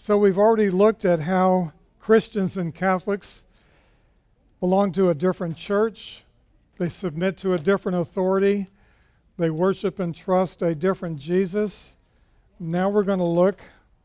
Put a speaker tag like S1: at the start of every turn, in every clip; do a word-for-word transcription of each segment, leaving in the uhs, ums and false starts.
S1: So we've already looked at how Christians and Catholics belong to a different church. They submit to a different authority. They worship and trust a different Jesus. Now we're going to look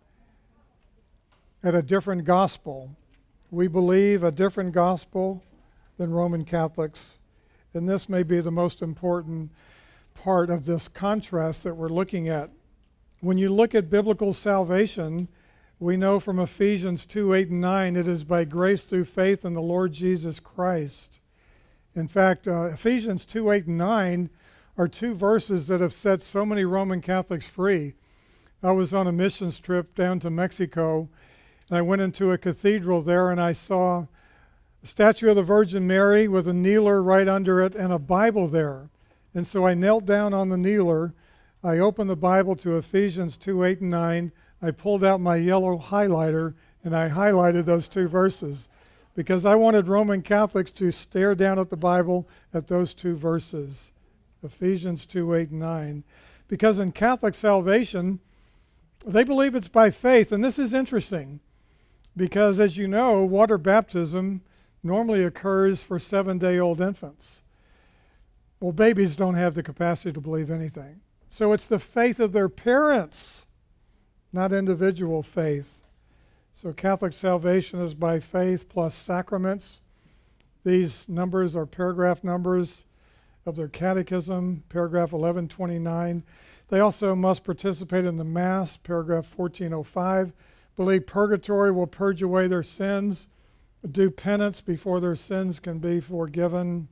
S1: at a different gospel. We believe a different gospel than Roman Catholics. And this may be the most important part of this contrast that we're looking at. When you look at biblical salvation, we know from Ephesians two, eight, and nine, it is by grace through faith in the Lord Jesus Christ. In fact, uh, Ephesians two, eight, and nine are two verses that have set so many Roman Catholics free. I was on a missions trip down to Mexico, and I went into a cathedral there, and I saw a statue of the Virgin Mary with a kneeler right under it and a Bible there. And so I knelt down on the kneeler. I opened the Bible to Ephesians two, eight, and nine. I pulled out my yellow highlighter, and I highlighted those two verses because I wanted Roman Catholics to stare down at the Bible at those two verses, Ephesians two, eight, and nine. Because in Catholic salvation, they believe it's by faith. And this is interesting because, as you know, water baptism normally occurs for seven-day-old infants. Well, babies don't have the capacity to believe anything. So it's the faith of their parents, not individual faith. So Catholic salvation is by faith plus sacraments. These numbers are paragraph numbers of their catechism, paragraph eleven twenty-nine. They also must participate in the Mass, paragraph fourteen oh five, believe purgatory will purge away their sins, do penance before their sins can be forgiven.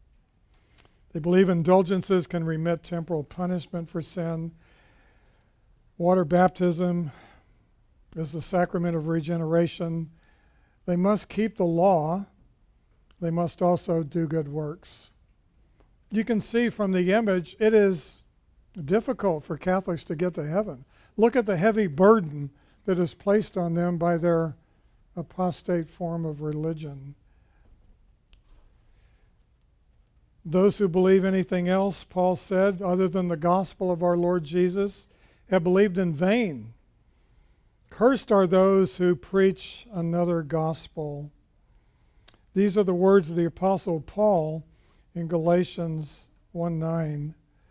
S1: They believe indulgences can remit temporal punishment for sin. Water baptism is the sacrament of regeneration. They must keep the law. They must also do good works. You can see from the image, it is difficult for Catholics to get to heaven. Look at the heavy burden that is placed on them by their apostate form of religion. Those who believe anything else, Paul said, other than the gospel of our Lord Jesus, have believed in vain. Cursed are those who preach another gospel. These are the words of the Apostle Paul in Galatians one nine.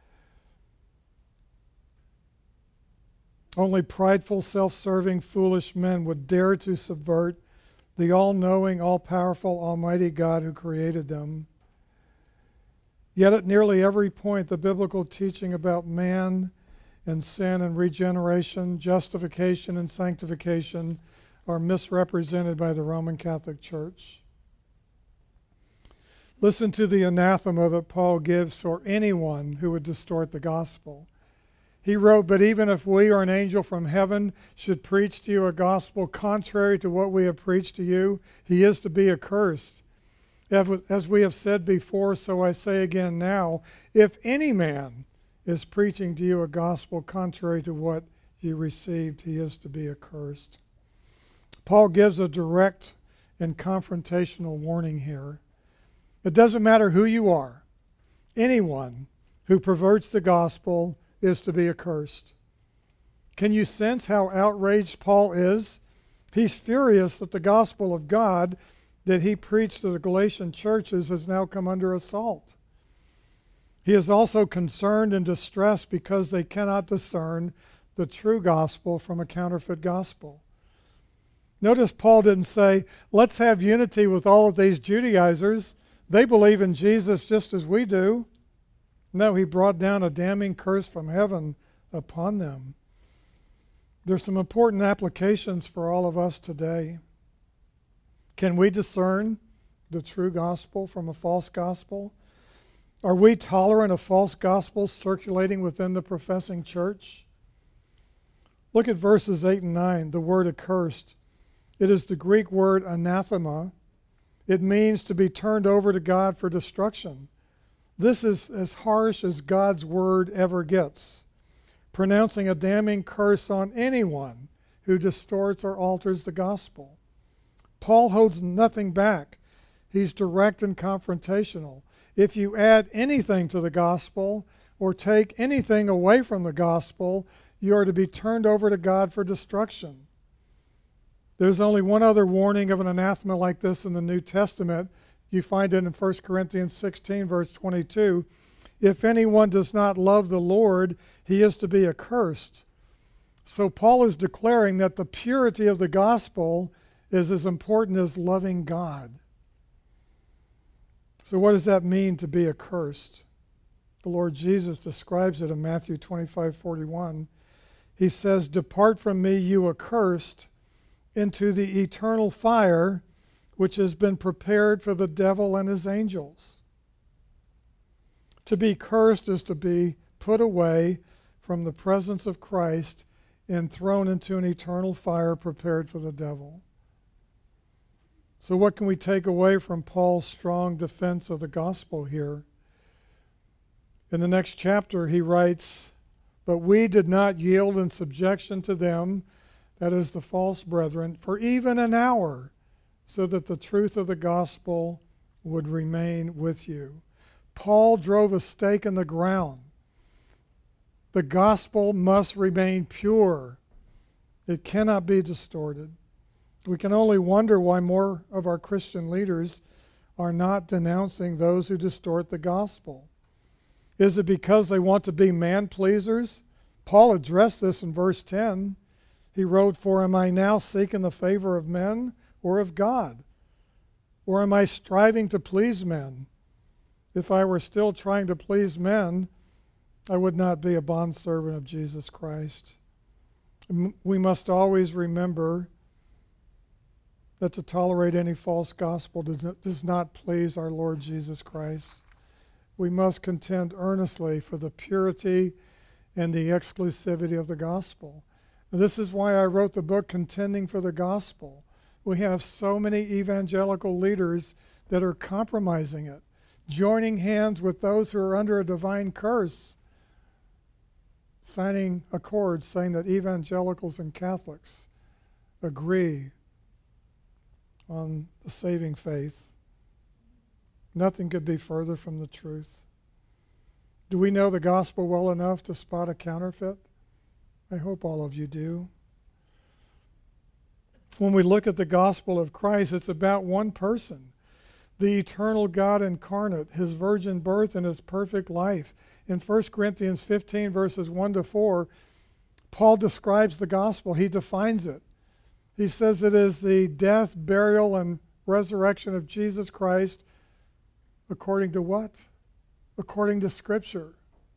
S1: Only prideful, self-serving, foolish men would dare to subvert the all-knowing, all-powerful, almighty God who created them. Yet at nearly every point, the biblical teaching about man and sin and regeneration, justification and sanctification are misrepresented by the Roman Catholic Church. Listen to the anathema that Paul gives for anyone who would distort the gospel. He wrote, "But even if we or an angel from heaven should preach to you a gospel contrary to what we have preached to you, he is to be accursed. As we have said before, so I say again now, if any man is preaching to you a gospel contrary to what you received, he is to be accursed." Paul gives a direct and confrontational warning here. It doesn't matter who you are. Anyone who perverts the gospel is to be accursed. Can you sense how outraged Paul is? He's furious that the gospel of God that he preached to the Galatian churches has now come under assault. He is also concerned and distressed because they cannot discern the true gospel from a counterfeit gospel. Notice Paul didn't say, let's have unity with all of these Judaizers. They believe in Jesus just as we do. No, he brought down a damning curse from heaven upon them. There's some important applications for all of us today. Can we discern the true gospel from a false gospel? Are we tolerant of false gospels circulating within the professing church? Look at verses eight and nine, the word accursed. It is the Greek word anathema. It means to be turned over to God for destruction. This is as harsh as God's word ever gets, pronouncing a damning curse on anyone who distorts or alters the gospel. Paul holds nothing back. He's direct and confrontational. If you add anything to the gospel or take anything away from the gospel, you are to be turned over to God for destruction. There's only one other warning of an anathema like this in the New Testament. You find it in First Corinthians sixteen, verse twenty-two. If anyone does not love the Lord, he is to be accursed. So Paul is declaring that the purity of the gospel is as important as loving God. So what does that mean to be accursed? The Lord Jesus describes it in Matthew twenty-five forty-one. He says, "Depart from me, you accursed, into the eternal fire, which has been prepared for the devil and his angels." To be cursed is to be put away from the presence of Christ and thrown into an eternal fire prepared for the devil. So what can we take away from Paul's strong defense of the gospel here? In the next chapter he writes, "But we did not yield in subjection to them," that is the false brethren, "for even an hour, so that the truth of the gospel would remain with you." Paul drove a stake in the ground. The gospel must remain pure. It cannot be distorted. We can only wonder why more of our Christian leaders are not denouncing those who distort the gospel. Is it because they want to be man-pleasers? Paul addressed this in verse ten. He wrote, "For am I now seeking the favor of men or of God? Or am I striving to please men? If I were still trying to please men, I would not be a bondservant of Jesus Christ." We must always remember that to tolerate any false gospel does not please our Lord Jesus Christ. We must contend earnestly for the purity and the exclusivity of the gospel. This is why I wrote the book, Contending for the Gospel. We have so many evangelical leaders that are compromising it, joining hands with those who are under a divine curse, signing accords saying that evangelicals and Catholics agree on the saving faith. Nothing could be further from the truth. Do we know the gospel well enough to spot a counterfeit? I hope all of you do. When we look at the gospel of Christ, it's about one person, the eternal God incarnate, his virgin birth and his perfect life. In First Corinthians fifteen, verses one to four, Paul describes the gospel. He defines it. He says it is the death, burial, and resurrection of Jesus Christ according to what? According to Scripture.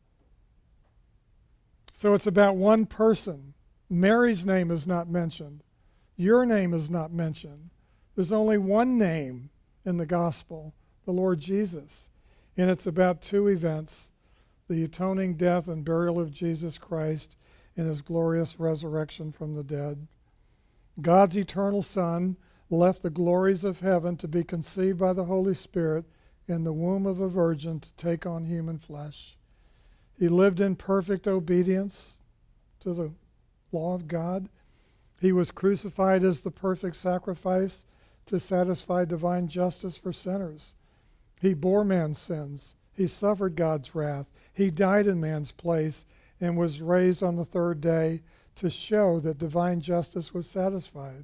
S1: So it's about one person. Mary's name is not mentioned. Your name is not mentioned. There's only one name in the gospel, the Lord Jesus. And it's about two events, the atoning death and burial of Jesus Christ and his glorious resurrection from the dead. God's eternal Son left the glories of heaven to be conceived by the Holy Spirit in the womb of a virgin to take on human flesh. He lived in perfect obedience to the law of God. He was crucified as the perfect sacrifice to satisfy divine justice for sinners. He bore man's sins. He suffered God's wrath. He died in man's place and was raised on the third day to show that divine justice was satisfied.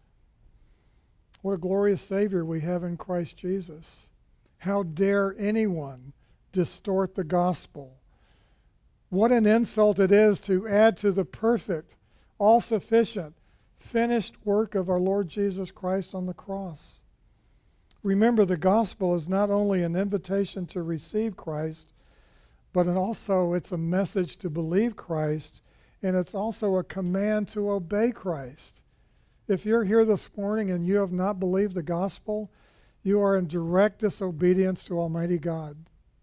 S1: What a glorious Savior we have in Christ Jesus. How dare anyone distort the gospel? What an insult it is to add to the perfect, all-sufficient, finished work of our Lord Jesus Christ on the cross. Remember, the gospel is not only an invitation to receive Christ, but also it's a message to believe Christ, and it's also a command to obey Christ. If you're here this morning and you have not believed the gospel, you are in direct disobedience to Almighty God.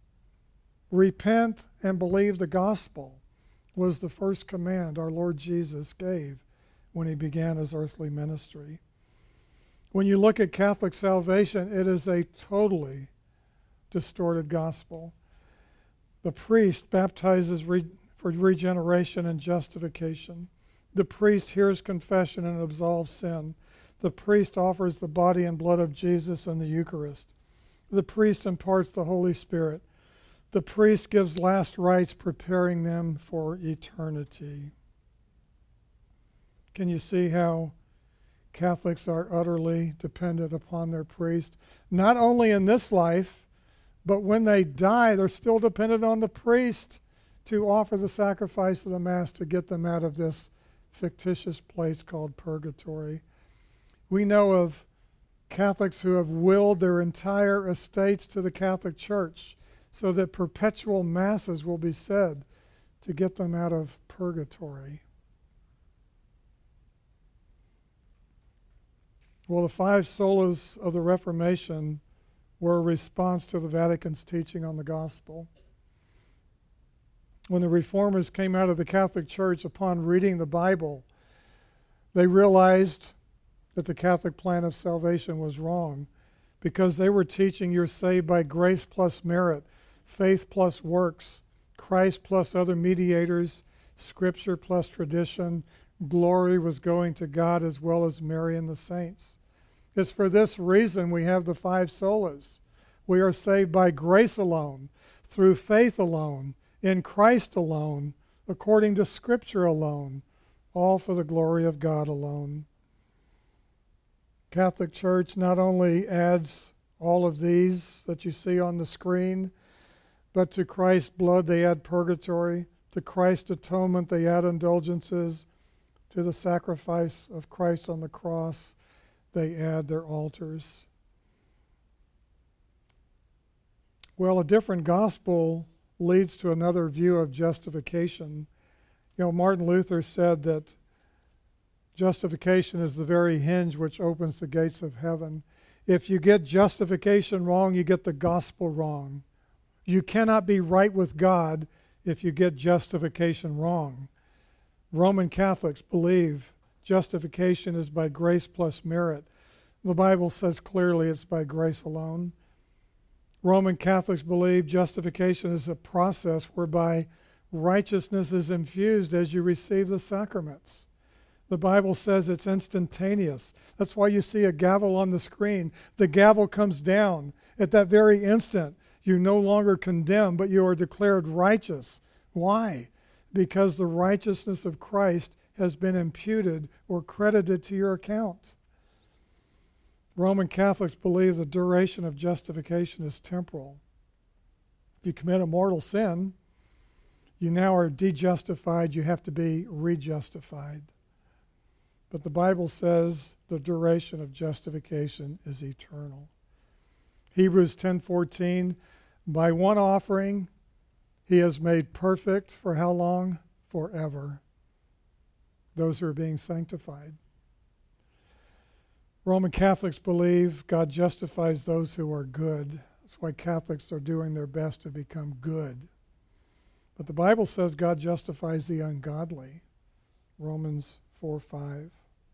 S1: Repent and believe the gospel was the first command our Lord Jesus gave when he began his earthly ministry. When you look at Catholic salvation, it is a totally distorted gospel. The priest baptizes re- for regeneration and justification. The priest hears confession and absolves sin. The priest offers the body and blood of Jesus in the Eucharist. The priest imparts the Holy Spirit. The priest gives last rites, preparing them for eternity. Can you see how Catholics are utterly dependent upon their priest, not only in this life, but when they die, they're still dependent on the priest to offer the sacrifice of the Mass to get them out of this fictitious place called purgatory. We know of Catholics who have willed their entire estates to the Catholic Church so that perpetual masses will be said to get them out of purgatory. Well, the five solas of the Reformation were a response to the Vatican's teaching on the gospel. When the Reformers came out of the Catholic Church upon reading the Bible, they realized that the Catholic plan of salvation was wrong because they were teaching you're saved by grace plus merit, faith plus works, Christ plus other mediators, Scripture plus tradition. Glory was going to God as well as Mary and the saints. It's for this reason we have the five solas. We are saved by grace alone, through faith alone, in Christ alone, according to Scripture alone, all for the glory of God alone. Catholic Church not only adds all of these that you see on the screen, but to Christ's blood they add purgatory, to Christ's atonement they add indulgences, to the sacrifice of Christ on the cross they add their altars. Well, a different gospel leads to another view of justification. You know, Martin Luther said that justification is the very hinge which opens the gates of heaven. If you get justification wrong, you get the gospel wrong. You cannot be right with God if you get justification wrong. Roman Catholics believe justification is by grace plus merit. The Bible says clearly it's by grace alone. Roman Catholics believe justification is a process whereby righteousness is infused as you receive the sacraments. The Bible says it's instantaneous. That's why you see a gavel on the screen. The gavel comes down. At that very instant, you're no longer condemned, but you are declared righteous. Why? Because the righteousness of Christ has been imputed or credited to your account. Roman Catholics believe the duration of justification is temporal. If you commit a mortal sin, you now are de-justified. You have to be re-justified. But the Bible says the duration of justification is eternal. Hebrews ten fourteen, by one offering he has made perfect for how long? Forever. Those who are being sanctified. Roman Catholics believe God justifies those who are good. That's why Catholics are doing their best to become good. But the Bible says God justifies the ungodly. Romans four five.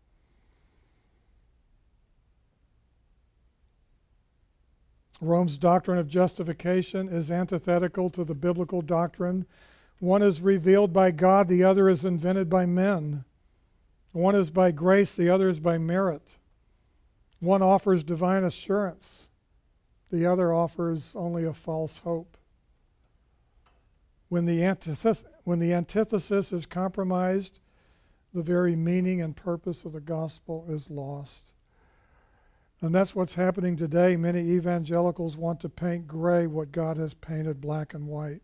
S1: Rome's doctrine of justification is antithetical to the biblical doctrine. One is revealed by God, the other is invented by men. One is by grace, the other is by merit. One offers divine assurance, the other offers only a false hope. When the antithesis, when the antithesis is compromised, the very meaning and purpose of the gospel is lost. And that's what's happening today. Many evangelicals want to paint gray what God has painted black and white.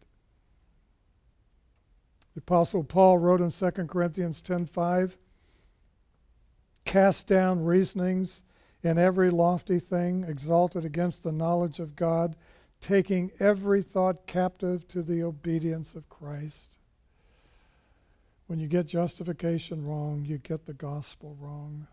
S1: The Apostle Paul wrote in Second Corinthians ten five, cast down reasonings and every lofty thing exalted against the knowledge of God, taking every thought captive to the obedience of Christ. When you get justification wrong, you get the gospel wrong.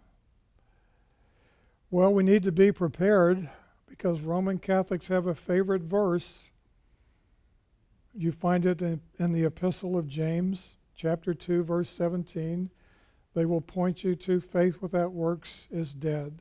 S1: Well, we need to be prepared because Roman Catholics have a favorite verse. You find it in, in the Epistle of James, chapter two, verse seventeen. They will point you to faith without works is dead.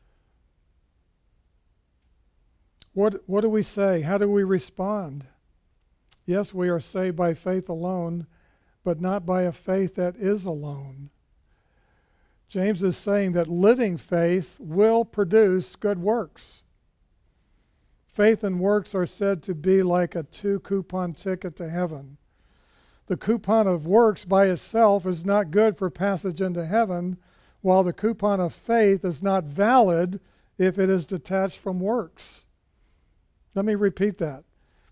S1: What, what do we say? How do we respond? Yes, we are saved by faith alone, but not by a faith that is alone. James is saying that living faith will produce good works. Faith and works are said to be like a two-coupon ticket to heaven. The coupon of works by itself is not good for passage into heaven. while the coupon of faith is not valid if it is detached from works. Let me repeat that.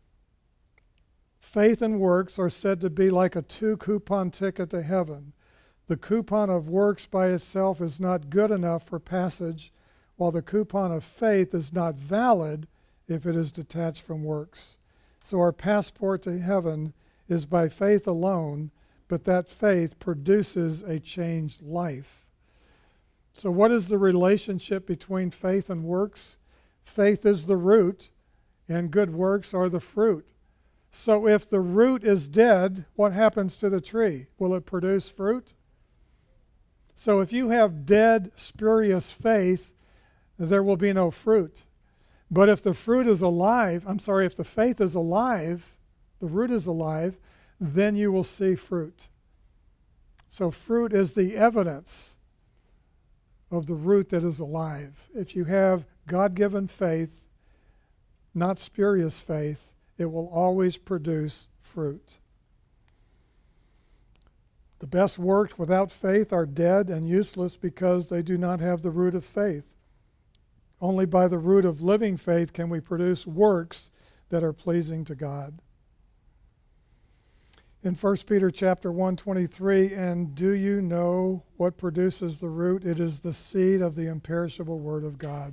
S1: Faith and works are said to be like a two-coupon ticket to heaven. The coupon of works by itself is not good enough for passage, while the coupon of faith is not valid if it is detached from works. So our passport to heaven is by faith alone, but that faith produces a changed life. So what is the relationship between faith and works? Faith is the root, and good works are the fruit. So if the root is dead, what happens to the tree? Will it produce fruit? So if you have dead, spurious faith, there will be no fruit. But if the fruit is alive, I'm sorry, if the faith is alive, the root is alive, then you will see fruit. So fruit is the evidence of the root that is alive. If you have God-given faith, not spurious faith, it will always produce fruit. The best works without faith are dead and useless because they do not have the root of faith. Only by the root of living faith can we produce works that are pleasing to God. In First Peter chapter one twenty-three, and do you know what produces the root? It is the seed of the imperishable word of God.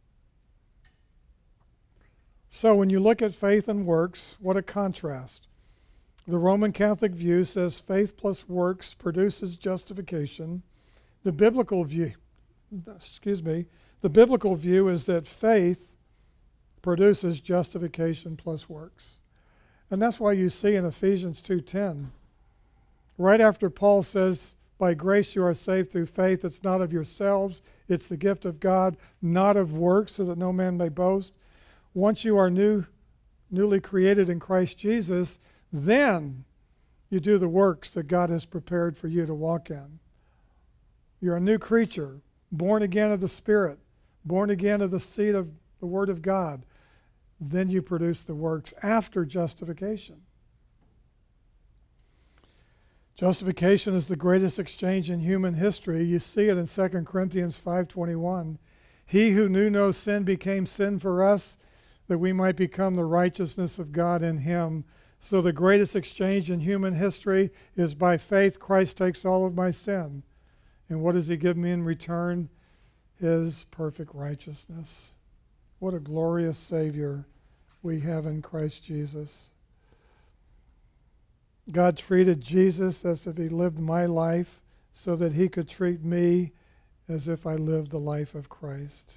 S1: So when you look at faith and works, what a contrast. The Roman Catholic view says faith plus works produces justification. The biblical view, excuse me, the biblical view is that faith produces justification plus works. And that's why you see in Ephesians two ten, right after Paul says, by grace you are saved through faith, it's not of yourselves, it's the gift of God, not of works, so that no man may boast. Once you are new, newly created in Christ Jesus, then you do the works that God has prepared for you to walk in. You're a new creature, born again of the Spirit, born again of the seed of the Word of God. Then you produce the works after justification. Justification is the greatest exchange in human history. You see it in Second Corinthians five twenty-one. He who knew no sin became sin for us, that we might become the righteousness of God in him. So the greatest exchange in human history is by faith. Christ takes all of my sin. And what does he give me in return? His perfect righteousness. What a glorious Savior we have in Christ Jesus. God treated Jesus as if he lived my life so that he could treat me as if I lived the life of Christ.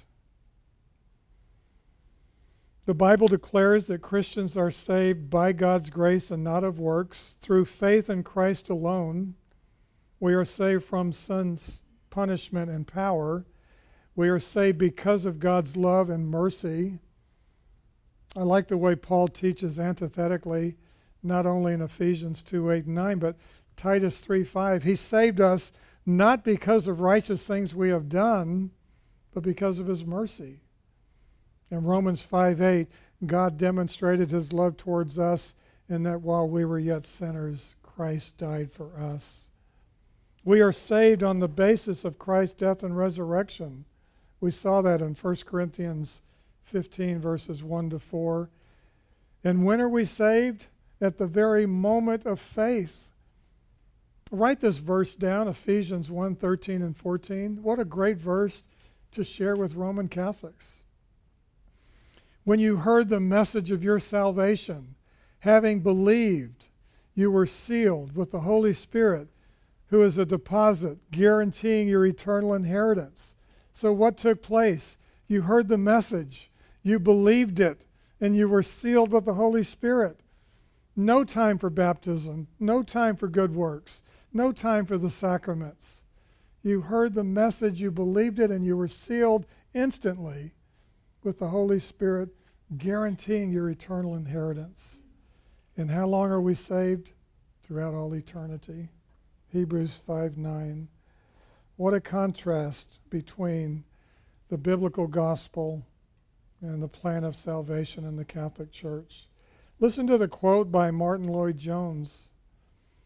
S1: The Bible declares that Christians are saved by God's grace and not of works. Through faith in Christ alone, we are saved from sin's punishment and power. We are saved because of God's love and mercy. I like the way Paul teaches antithetically, not only in Ephesians two, eight, and nine, but Titus three, five. He saved us not because of righteous things we have done, but because of his mercy. In Romans five, eight, God demonstrated his love towards us in that while we were yet sinners, Christ died for us. We are saved on the basis of Christ's death and resurrection. We saw that in First Corinthians fifteen, verses one to four. And when are we saved? At the very moment of faith. Write this verse down, Ephesians one, thirteen and fourteen. What a great verse to share with Roman Catholics. When you heard the message of your salvation, having believed, you were sealed with the Holy Spirit, who is a deposit guaranteeing your eternal inheritance. So what took place? You heard the message, you believed it, and you were sealed with the Holy Spirit. No time for baptism, no time for good works, no time for the sacraments. You heard the message, you believed it, and you were sealed instantly with the Holy Spirit, guaranteeing your eternal inheritance. And how long are we saved? Throughout all eternity. Hebrews five nine. What a contrast between the biblical gospel and the plan of salvation in the Catholic Church. Listen to the quote by Martin Lloyd-Jones.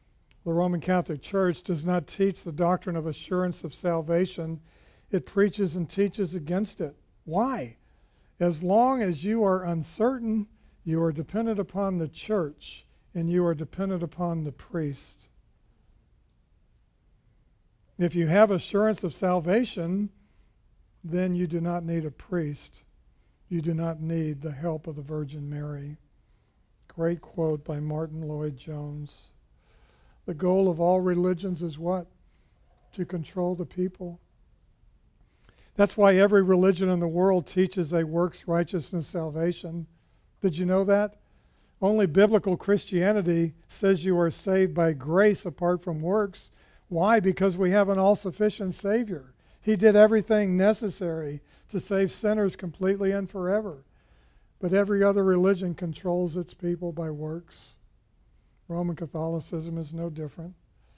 S1: The Roman Catholic Church does not teach the doctrine of assurance of salvation. It preaches and teaches against it. Why? As long as you are uncertain, you are dependent upon the church and you are dependent upon the priest. If you have assurance of salvation, then you do not need a priest. You do not need the help of the Virgin Mary. Great quote by Martin Lloyd-Jones. The goal of all religions is what? To control the people. That's why every religion in the world teaches a works righteousness salvation. Did you know that? Only biblical Christianity says you are saved by grace apart from works. Why? Because we have an all-sufficient Savior. He did everything necessary to save sinners completely and forever. But every other religion controls its people by works. Roman Catholicism is no different.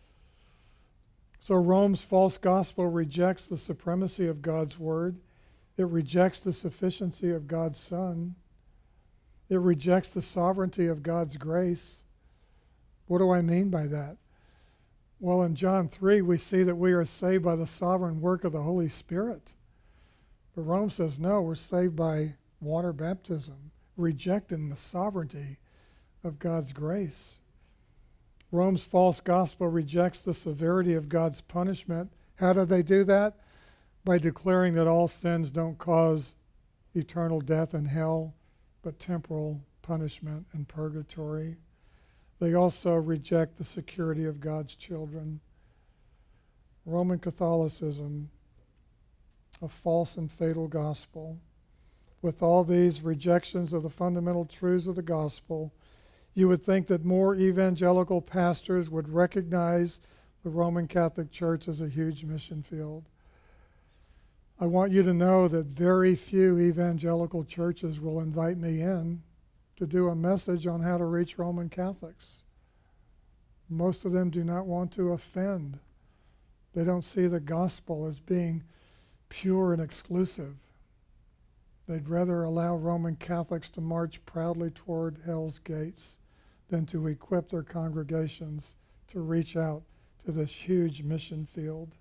S1: So Rome's false gospel rejects the supremacy of God's word. It rejects the sufficiency of God's Son. It rejects the sovereignty of God's grace. What do I mean by that? Well, in John three, we see that we are saved by the sovereign work of the Holy Spirit. But Rome says, no, we're saved by water baptism, rejecting the sovereignty of God's grace. Rome's false gospel rejects the severity of God's punishment. How do they do that? By declaring that all sins don't cause eternal death in hell, but temporal punishment in purgatory. They also reject the security of God's children. Roman Catholicism, a false and fatal gospel. With all these rejections of the fundamental truths of the gospel, you would think that more evangelical pastors would recognize the Roman Catholic Church as a huge mission field. I want you to know that very few evangelical churches will invite me in to do a message on how to reach Roman Catholics. Most of them do not want to offend. They don't see the gospel as being pure and exclusive. They'd rather allow Roman Catholics to march proudly toward hell's gates than to equip their congregations to reach out to this huge mission field.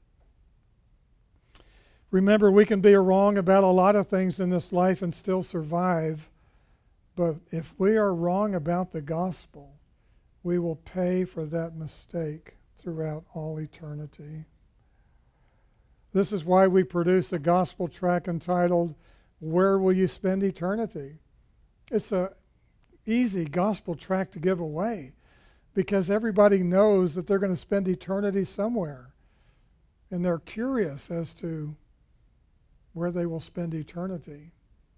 S1: Remember, we can be wrong about a lot of things in this life and still survive, but if we are wrong about the gospel, we will pay for that mistake throughout all eternity. This is why we produce a gospel tract entitled, Where Will You Spend Eternity? It's an easy gospel tract to give away because everybody knows that they're going to spend eternity somewhere, and they're curious as to where they will spend eternity.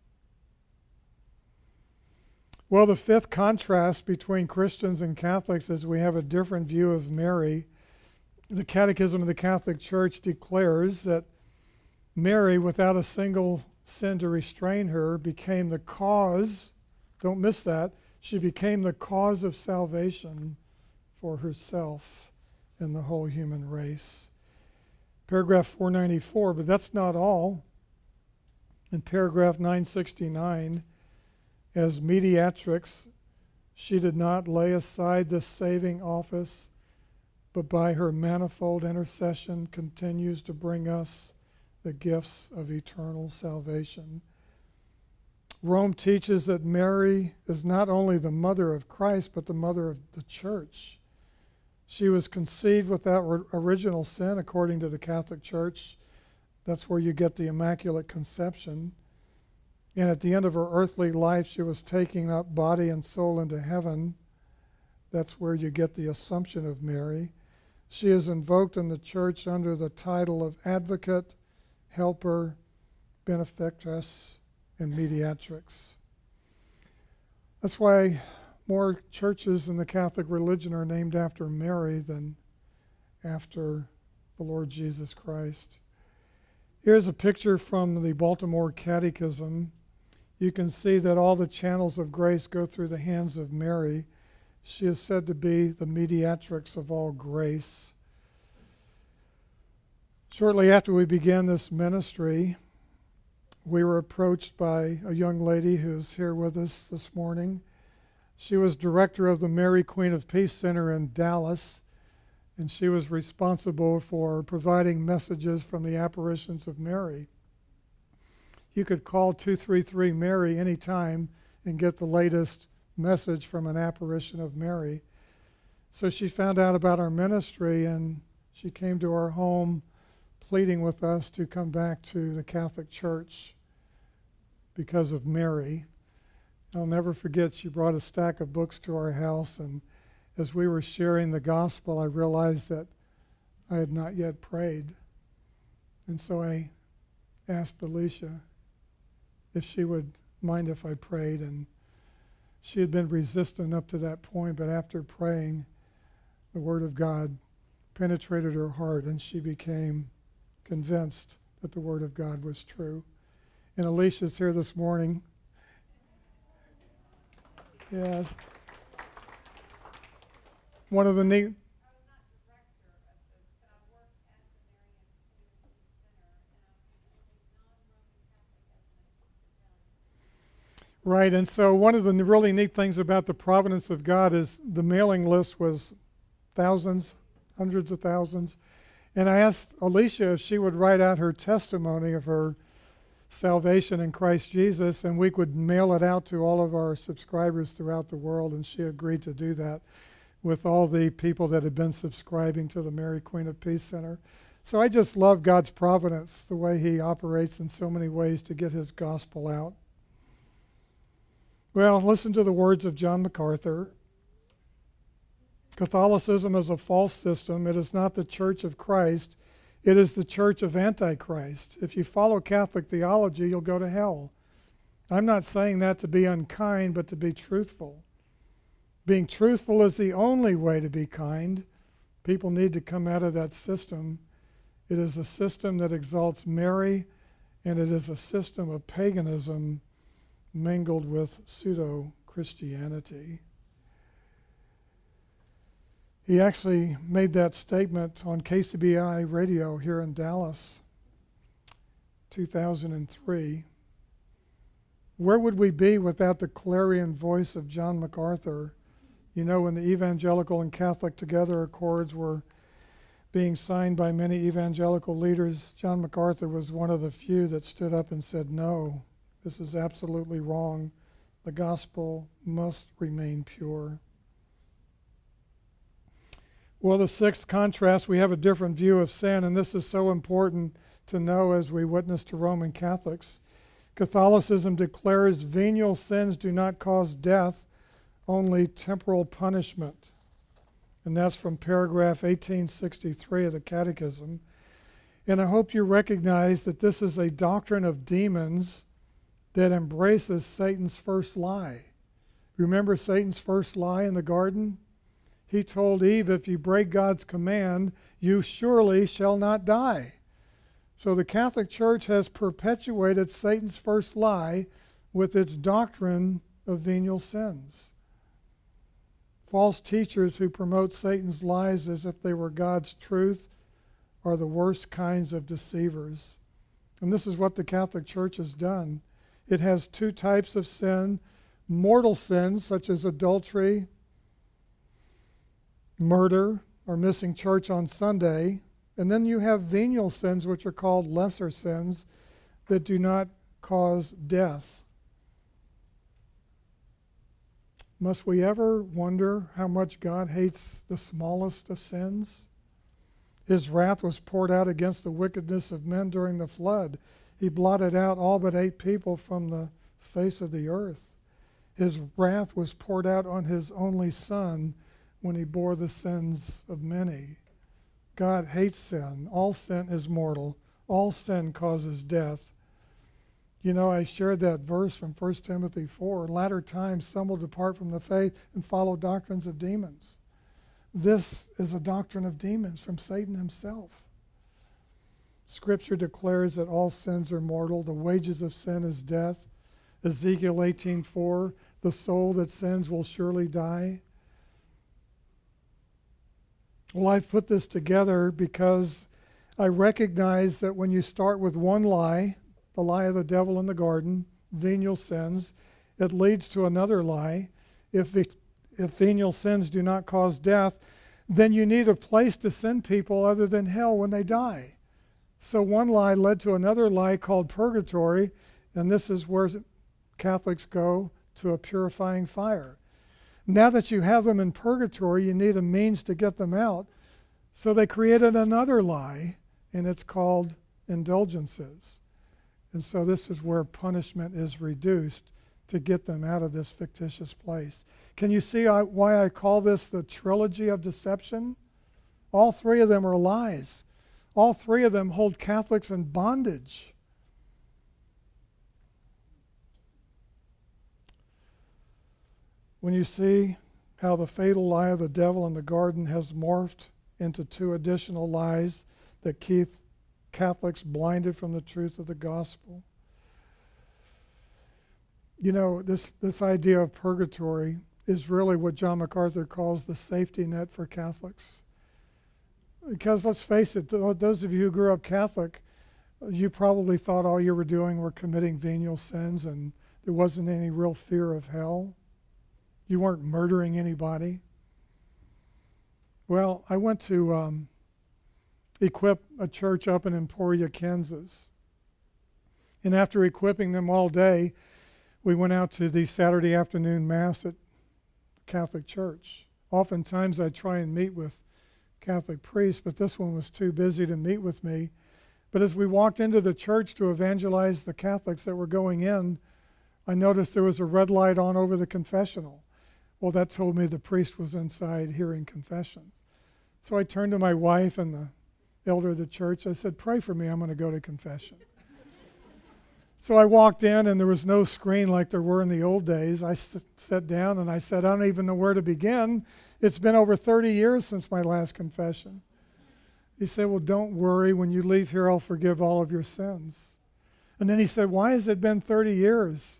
S1: Well, the fifth contrast between Christians and Catholics is we have a different view of Mary. The Catechism of the Catholic Church declares that Mary, without a single sin to restrain her, became the cause, don't miss that, she became the cause of salvation for herself and the whole human race. Paragraph four ninety-four, but that's not all. In paragraph nine sixty-nine, as mediatrix, she did not lay aside this saving office, but by her manifold intercession continues to bring us the gifts of eternal salvation. Rome teaches that Mary is not only the mother of Christ, but the mother of the church. She was conceived without original sin, according to the Catholic Church. That's where you get the Immaculate Conception. And at the end of her earthly life, she was taking up body and soul into heaven. That's where you get the Assumption of Mary. She is invoked in the church under the title of Advocate, Helper, Benefactress, and Mediatrix. That's why more churches in the Catholic religion are named after Mary than after the Lord Jesus Christ. Here's a picture from the Baltimore Catechism. You can see that all the channels of grace go through the hands of Mary. She is said to be the mediatrix of all grace. Shortly after we began this ministry, we were approached by a young lady who's here with us this morning. She was director of the Mary Queen of Peace Center in Dallas, and she was responsible for providing messages from the apparitions of Mary. You could call two three three Mary anytime and get the latest message from an apparition of Mary. So she found out about our ministry, and she came to our home pleading with us to come back to the Catholic Church because of Mary. I'll never forget, she brought a stack of books to our house, and as we were sharing the gospel, I realized that I had not yet prayed. And so I asked Alicia if she would mind if I prayed, and she had been resistant up to that point, but after praying, the Word of God penetrated her heart, and she became convinced that the Word of God was true. And Alicia's here this morning. Yes. One of the neat... Right, and so one of the really neat things about the providence of God is the mailing list was thousands, hundreds of thousands. And I asked Alicia if she would write out her testimony of her salvation in Christ Jesus, and we could mail it out to all of our subscribers throughout the world, and she agreed to do that with all the people that had been subscribing to the Mary Queen of Peace Center. So I just love God's providence, the way he operates in so many ways to get his gospel out. Well, listen to the words of John MacArthur. Catholicism is a false system. It is not the Church of Christ. It is the church of Antichrist. If you follow Catholic theology, you'll go to hell. I'm not saying that to be unkind, but to be truthful. Being truthful is the only way to be kind. People need to come out of that system. It is a system that exalts Mary, and it is a system of paganism mingled with pseudo-Christianity. He actually made that statement on K C B I radio here in Dallas, two thousand three. Where would we be without the clarion voice of John MacArthur? You know, when the Evangelical and Catholic Together Accords were being signed by many evangelical leaders, John MacArthur was one of the few that stood up and said, no, this is absolutely wrong. The gospel must remain pure. Well, the sixth contrast, we have a different view of sin, and this is so important to know as we witness to Roman Catholics. Catholicism declares venial sins do not cause death, only temporal punishment. And that's from paragraph eighteen sixty-three of the Catechism. And I hope you recognize that this is a doctrine of demons that embraces Satan's first lie. Remember Satan's first lie in the garden? He told Eve, if you break God's command, you surely shall not die. So the Catholic Church has perpetuated Satan's first lie with its doctrine of venial sins. False teachers who promote Satan's lies as if they were God's truth are the worst kinds of deceivers. And this is what the Catholic Church has done. It has two types of sin: mortal sins such as adultery, murder, or missing church on Sunday. And then you have venial sins, which are called lesser sins, that do not cause death. Must we ever wonder how much God hates the smallest of sins? His wrath was poured out against the wickedness of men during the flood. He blotted out all but eight people from the face of the earth. His wrath was poured out on his only Son when he bore the sins of many. God hates sin. All sin is mortal. All sin causes death. You know, I shared that verse from First Timothy four. In latter times, some will depart from the faith and follow doctrines of demons. This is a doctrine of demons from Satan himself. Scripture declares that all sins are mortal. The wages of sin is death. Ezekiel eighteen four, the soul that sins will surely die. Well, I've put this together because I recognize that when you start with one lie, the lie of the devil in the garden, venial sins, it leads to another lie. If, if venial sins do not cause death, then you need a place to send people other than hell when they die. So one lie led to another lie called purgatory, and this is where Catholics go to a purifying fire. Now that you have them in purgatory, you need a means to get them out. So they created another lie, and it's called indulgences. And so this is where punishment is reduced to get them out of this fictitious place. Can you see why I call this the trilogy of deception? All three of them are lies. All three of them hold Catholics in bondage. When you see how the fatal lie of the devil in the garden has morphed into two additional lies that keep Catholics blinded from the truth of the gospel. You know, this, this idea of purgatory is really what John MacArthur calls the safety net for Catholics. Because let's face it, those of you who grew up Catholic, you probably thought all you were doing were committing venial sins and there wasn't any real fear of hell. You weren't murdering anybody. Well, I went to um, equip a church up in Emporia, Kansas. And after equipping them all day, we went out to the Saturday afternoon Mass at Catholic Church. Oftentimes I try and meet with Catholic priests, but this one was too busy to meet with me. But as we walked into the church to evangelize the Catholics that were going in, I noticed there was a red light on over the confessional. Well, that told me the priest was inside hearing confessions. So I turned to my wife and the elder of the church. I said, pray for me, I'm going to go to confession. So I walked in and there was no screen like there were in the old days. I s- sat down and I said, I don't even know where to begin. It's been over thirty years since my last confession. He said, well, don't worry. When you leave here, I'll forgive all of your sins. And then he said, why has it been thirty years?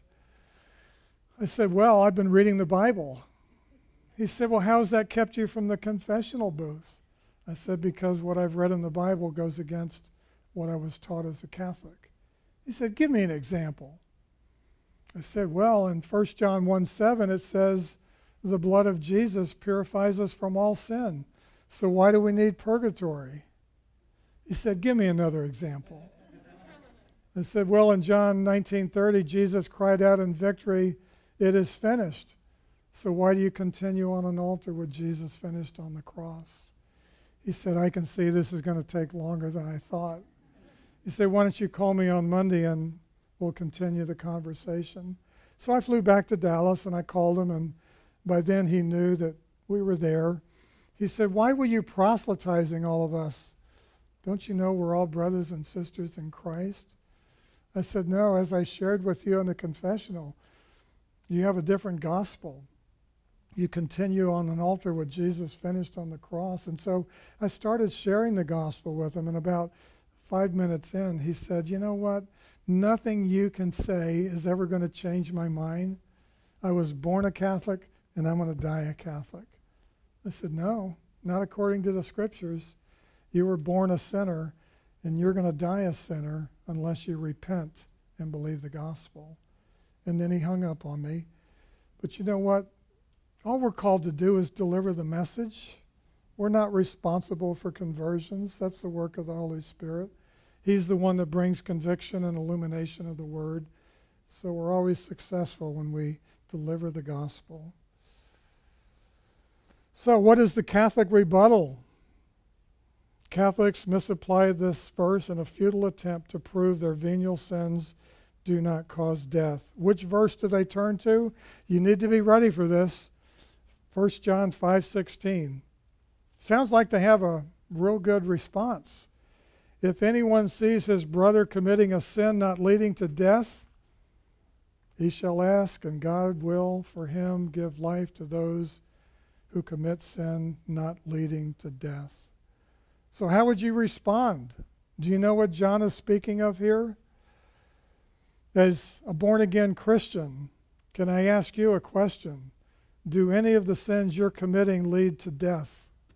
S1: I said, well, I've been reading the Bible. He said, well, how's that kept you from the confessional booth? I said, because what I've read in the Bible goes against what I was taught as a Catholic. He said, give me an example. I said, well, in First John one seven, it says, the blood of Jesus purifies us from all sin. So why do we need purgatory? He said, give me another example. I said, well, in John nineteen thirty, Jesus cried out in victory, it is finished. So why do you continue on an altar with Jesus finished on the cross? He said, I can see this is going to take longer than I thought. He said, why don't you call me on Monday and we'll continue the conversation. So I flew back to Dallas and I called him, and by then he knew that we were there. He said, why were you proselytizing all of us? Don't you know we're all brothers and sisters in Christ? I said, no, as I shared with you in the confessional, you have a different gospel. You continue on an altar with Jesus finished on the cross. And so I started sharing the gospel with him, and about five minutes in, he said, you know what? Nothing you can say is ever going to change my mind. I was born a Catholic, and I'm going to die a Catholic. I said, no, not according to the scriptures. You were born a sinner, and you're going to die a sinner unless you repent and believe the gospel. And then he hung up on me. But you know what? All we're called to do is deliver the message. We're not responsible for conversions. That's the work of the Holy Spirit. He's the one that brings conviction and illumination of the word. So we're always successful when we deliver the gospel. So what is the Catholic rebuttal? Catholics misapply this verse in a futile attempt to prove their venial sins do not cause death. Which verse do they turn to? You need to be ready for this. First John five sixteen. Sounds like they have a real good response. If anyone sees his brother committing a sin not leading to death, he shall ask, and God will for him give life to those who commit sin not leading to death. So how would you respond? Do you know what John is speaking of here? As a born-again Christian, can I ask you a question? Do any of the sins you're committing lead to death?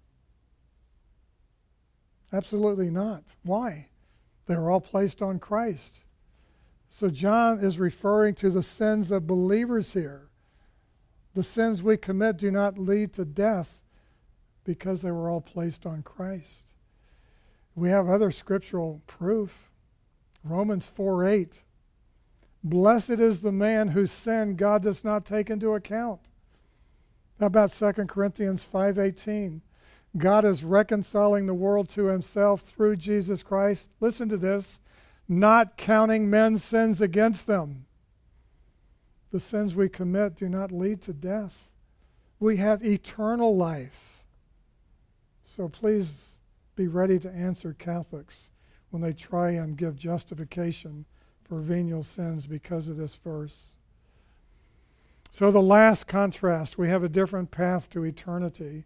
S1: Absolutely not. Why? They're all placed on Christ. So John is referring to the sins of believers here. The sins we commit do not lead to death. because they were all placed on Christ. We have other scriptural proof. Romans four eight. Blessed is the man whose sin God does not take into account. How about Second Corinthians five eighteen? God is reconciling the world to himself through Jesus Christ. Listen to this. Not counting men's sins against them. The sins we commit do not lead to death. We have eternal life. So please be ready to answer Catholics when they try and give justification for venial sins because of this verse. So the last contrast, we have a different path to eternity.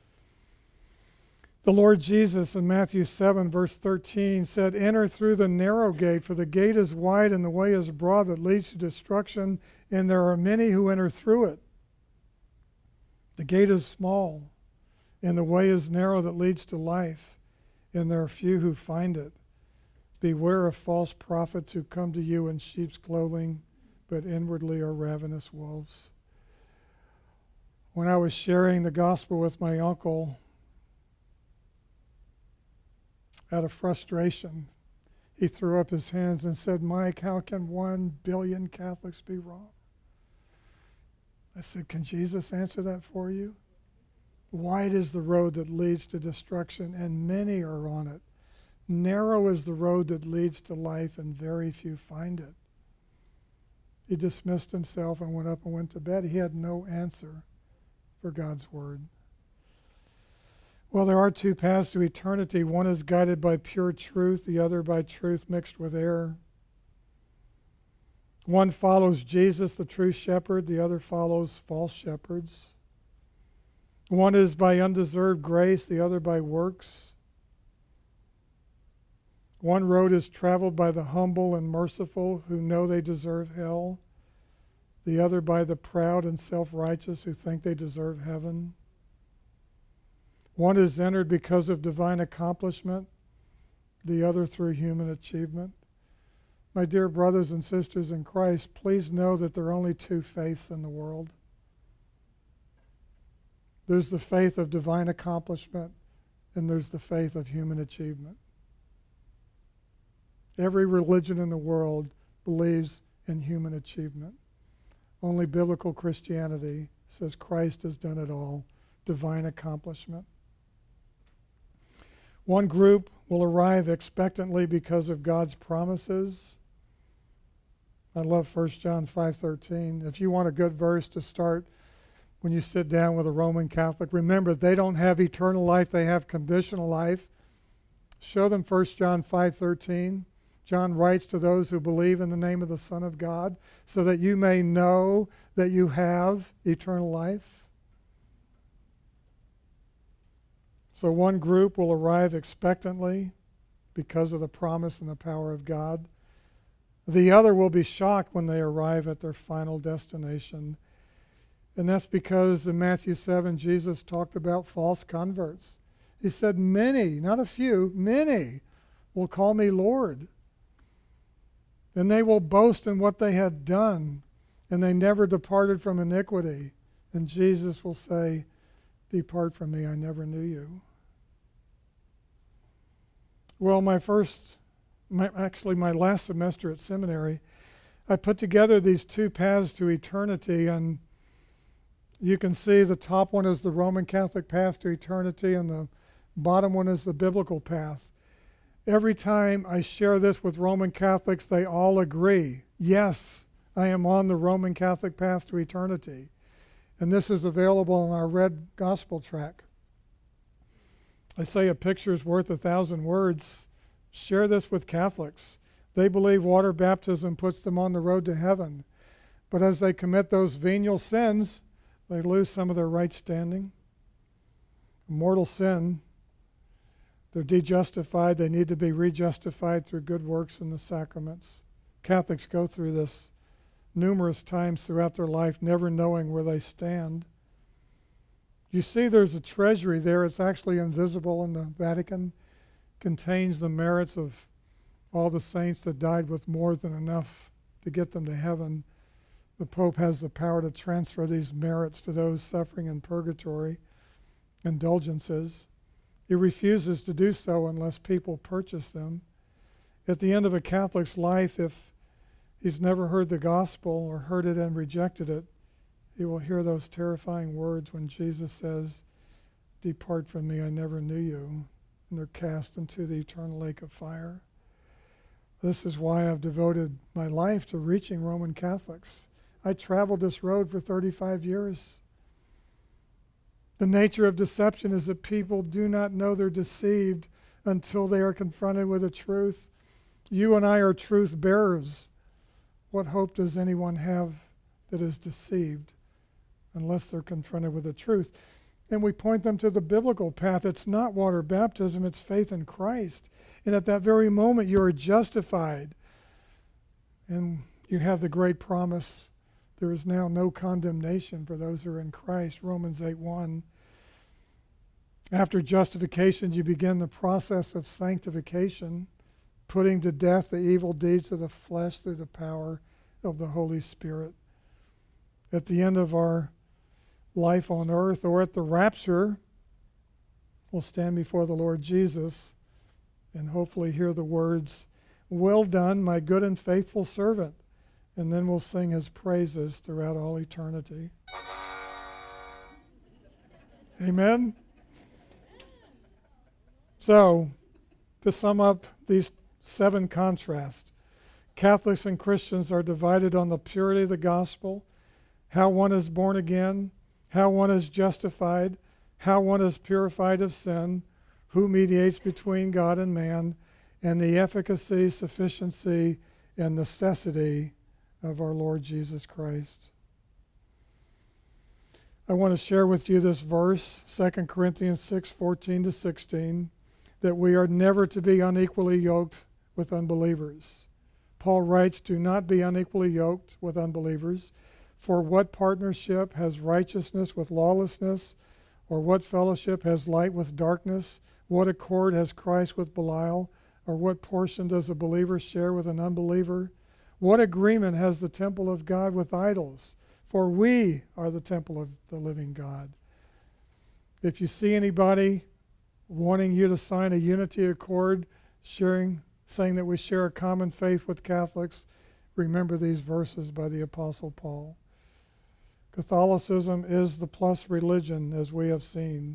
S1: The Lord Jesus in Matthew seven, verse thirteen said, "Enter through the narrow gate, for the gate is wide and the way is broad that leads to destruction, and there are many who enter through it. The gate is small, and the way is narrow that leads to life, and there are few who find it. Beware of false prophets who come to you in sheep's clothing, but inwardly are ravenous wolves." When I was sharing the gospel with my uncle, out of frustration, he threw up his hands and said, "Mike, how can one billion Catholics be wrong?" I said, "Can Jesus answer that for you? Wide is the road that leads to destruction, and many are on it. Narrow is the road that leads to life, and very few find it." He dismissed himself and went up and went to bed. He had no answer for God's word. Well, there are two paths to eternity. One is guided by pure truth, the other by truth mixed with error. One follows Jesus, the true shepherd, the other follows false shepherds. One is by undeserved grace, the other by works. One road is traveled by the humble and merciful who know they deserve hell, the other by the proud and self-righteous who think they deserve heaven. One is entered because of divine accomplishment, the other through human achievement. My dear brothers and sisters in Christ, please know that there are only two faiths in the world. There's the faith of divine accomplishment, and there's the faith of human achievement. Every religion in the world believes in human achievement. Only biblical Christianity says Christ has done it all, divine accomplishment. One group will arrive expectantly because of God's promises. I love First John five thirteen. If you want a good verse to start when you sit down with a Roman Catholic, remember they don't have eternal life, they have conditional life. Show them First John five thirteen. John writes to those who believe in the name of the Son of God so that you may know that you have eternal life. So one group will arrive expectantly because of the promise and the power of God. The other will be shocked when they arrive at their final destination. And that's because in Matthew seven, Jesus talked about false converts. He said, many, not a few, many will call me Lord. And they will boast in what they had done, and they never departed from iniquity. And Jesus will say, depart from me, I never knew you. Well, my first, my, actually my last semester at seminary, I put together these two paths to eternity, and you can see the top one is the Roman Catholic path to eternity, and the bottom one is the biblical path. Every time I share this with Roman Catholics, they all agree, yes, I am on the Roman Catholic path to eternity. And this is available in our red gospel tract. I say a picture is worth a thousand words. Share this with Catholics. They believe water baptism puts them on the road to heaven. But as they commit those venial sins, they lose some of their right standing. Mortal sin, they're de-justified. They need to be re-justified through good works in the sacraments. Catholics go through this numerous times throughout their life, never knowing where they stand. You see there's a treasury there. It's actually invisible in the Vatican. Contains the merits of all the saints that died with more than enough to get them to heaven. The Pope has the power to transfer these merits to those suffering in purgatory. indulgences. He refuses to do so unless people purchase them. At the end of a Catholic's life, if he's never heard the gospel or heard it and rejected it, he will hear those terrifying words when Jesus says, "Depart from me, I never knew you," and they're cast into the eternal lake of fire. This is why I've devoted my life to reaching Roman Catholics. I traveled this road for thirty-five years. The nature of deception is that people do not know they're deceived until they are confronted with the truth. You and I are truth bearers. What hope does anyone have that is deceived unless they're confronted with the truth? And we point them to the biblical path. It's not water baptism, it's faith in Christ. And at that very moment, you are justified. And you have the great promise, there is now no condemnation for those who are in Christ, Romans eight one. After justification, you begin the process of sanctification, putting to death the evil deeds of the flesh through the power of the Holy Spirit. At the end of our life on earth, or at the rapture, we'll stand before the Lord Jesus and hopefully hear the words, "Well done, my good and faithful servant." And then we'll sing his praises throughout all eternity. Amen? So, to sum up these seven contrasts, Catholics and Christians are divided on the purity of the gospel, how one is born again, how one is justified, how one is purified of sin, who mediates between God and man, and the efficacy, sufficiency, and necessity of our Lord Jesus Christ. I want to share with you this verse, Second Corinthians six fourteen to sixteen, that we are never to be unequally yoked with unbelievers. Paul writes, "Do not be unequally yoked with unbelievers. For what partnership has righteousness with lawlessness? Or what fellowship has light with darkness? What accord has Christ with Belial? Or what portion does a believer share with an unbeliever? What agreement has the temple of God with idols? For we are the temple of the living God." If you see anybody wanting you to sign a unity accord, sharing, saying that we share a common faith with Catholics, remember these verses by the Apostle Paul. Catholicism is the plus religion, as we have seen.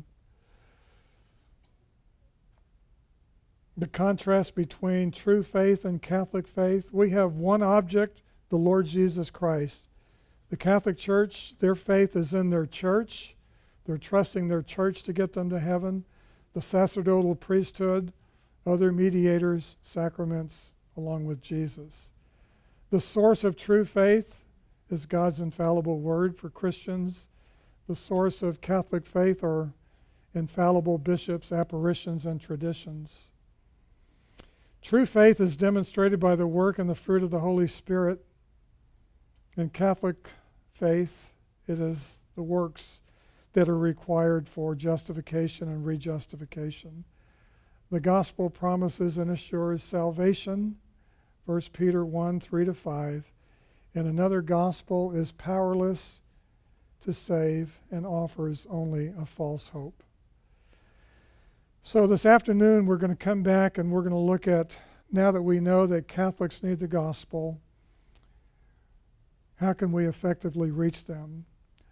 S1: The contrast between true faith and Catholic faith, we have one object, the Lord Jesus Christ. The Catholic Church, their faith is in their church. They're trusting their church to get them to heaven. The sacerdotal priesthood, other mediators, sacraments, along with Jesus. The source of true faith is God's infallible word for Christians. The source of Catholic faith are infallible bishops, apparitions, and traditions. True faith is demonstrated by the work and the fruit of the Holy Spirit. In Catholic faith, it is the works that are required for justification and rejustification. The gospel promises and assures salvation, First Peter one, three to five, and another gospel is powerless to save and offers only a false hope. So this afternoon we're going to come back and we're going to look at, now that we know that Catholics need the gospel, how can we effectively reach them?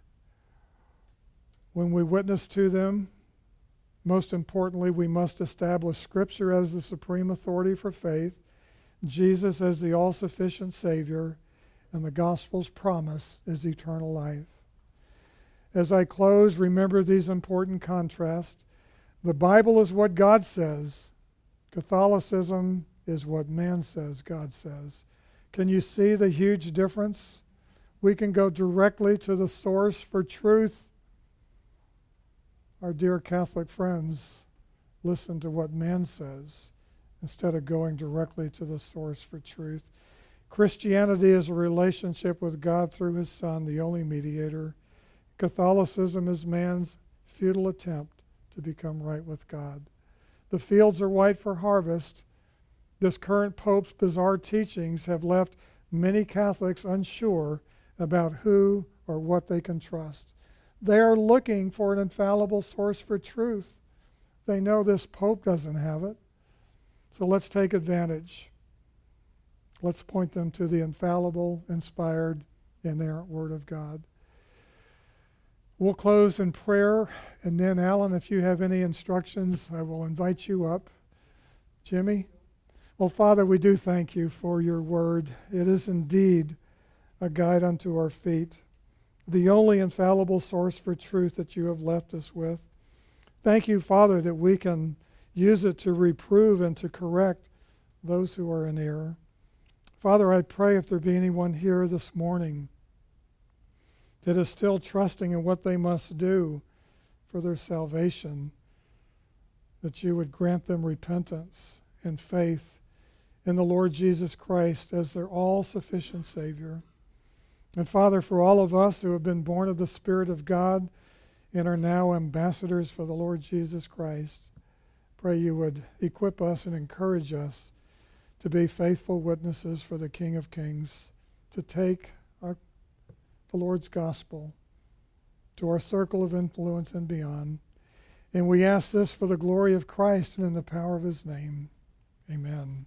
S1: When we witness to them, most importantly, we must establish Scripture as the supreme authority for faith, Jesus as the all-sufficient Savior, and the gospel's promise is eternal life. As I close, remember these important contrasts. The Bible is what God says. Catholicism is what man says God says. Can you see the huge difference? We can go directly to the source for truth. Our dear Catholic friends, listen to what man says instead of going directly to the source for truth. Christianity is a relationship with God through his Son, the only mediator. Catholicism is man's futile attempt to become right with God. The fields are white for harvest. This current Pope's bizarre teachings have left many Catholics unsure about who or what they can trust. They are looking for an infallible source for truth. They know this Pope doesn't have it. So let's take advantage. Let's point them to the infallible, inspired, inerrant Word of God. We'll close in prayer, and then, Alan, if you have any instructions, I will invite you up. Jimmy? Well, Father, we do thank you for your word. It is indeed a guide unto our feet, the only infallible source for truth that you have left us with. Thank you, Father, that we can use it to reprove and to correct those who are in error. Father, I pray if there be anyone here this morning that is still trusting in what they must do for their salvation, that you would grant them repentance and faith in the Lord Jesus Christ as their all-sufficient Savior. And Father, for all of us who have been born of the Spirit of God and are now ambassadors for the Lord Jesus Christ, pray you would equip us and encourage us to be faithful witnesses for the King of Kings, to take our, the Lord's gospel to our circle of influence and beyond. And we ask this for the glory of Christ and in the power of his name. Amen.